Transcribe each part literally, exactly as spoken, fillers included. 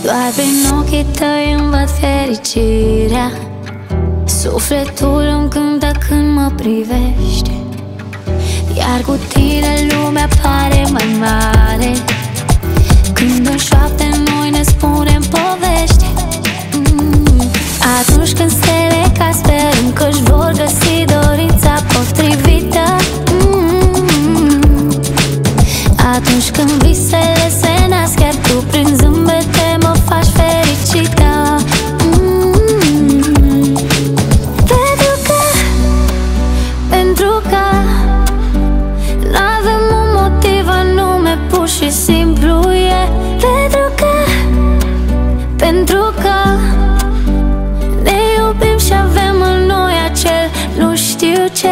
Doar prin ochii tăi îmi văd fericirea. Sufletul îmi cântă când mă privești, iar cu tine lumea pare mai mare. Când în șoapte noi ne spunem povești. mm. Atunci când stele ca sperăm că-și vor găsi dorința potrivită. mm. Atunci când visele se nasc, iar tu prin zâmbete mă faci fericită. mm. Pentru că, pentru că n-avem un motiv anume, pur și simplu e. Pentru că, pentru că ne iubim și avem în noi acel nu știu ce.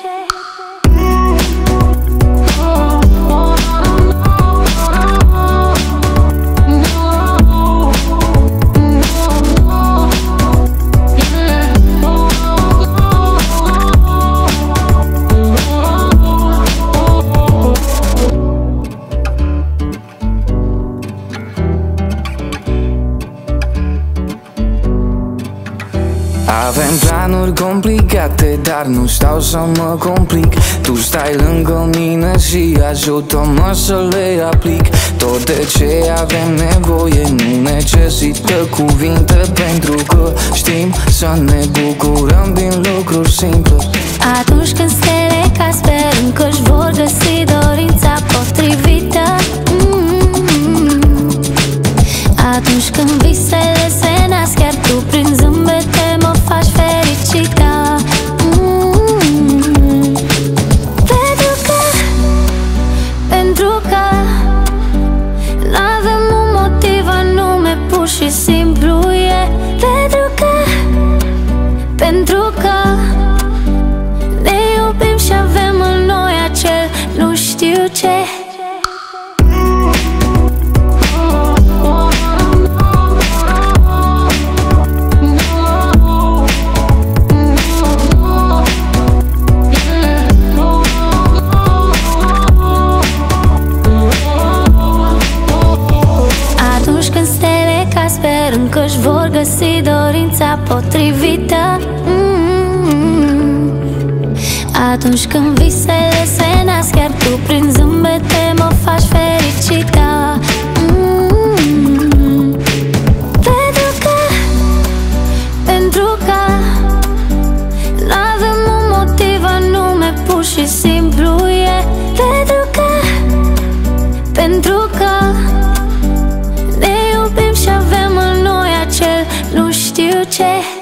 Avem planuri complicate, dar nu stau să mă complic. Tu stai lângă mine și ajută-mă să le aplic. Tot de ce avem nevoie nu necesită cuvinte, pentru că știm să ne bucurăm din lucruri simple. Atunci când stele ca sperăm că-și vor găsi dorința potrivită. mm-hmm. Atunci când visele se nasc, iar tu prin zâmbete mă faci fericită. mm-hmm. Pentru că, pentru că n-avem un motiv anume, pur și simplu e. Pentru că, pentru că ne iubim și avem în noi acel nu știu ce. Sperăm că-și vor găsi dorința potrivită. mm-hmm. Atunci când visele se nasc, iar tu prin zâmbete mă faci fericită. mm-hmm. Pentru că, pentru că n-avem un motiv anume, pur și simplu e. Pentru că, pentru că ne iubim și avem în noi acel nu știu ce.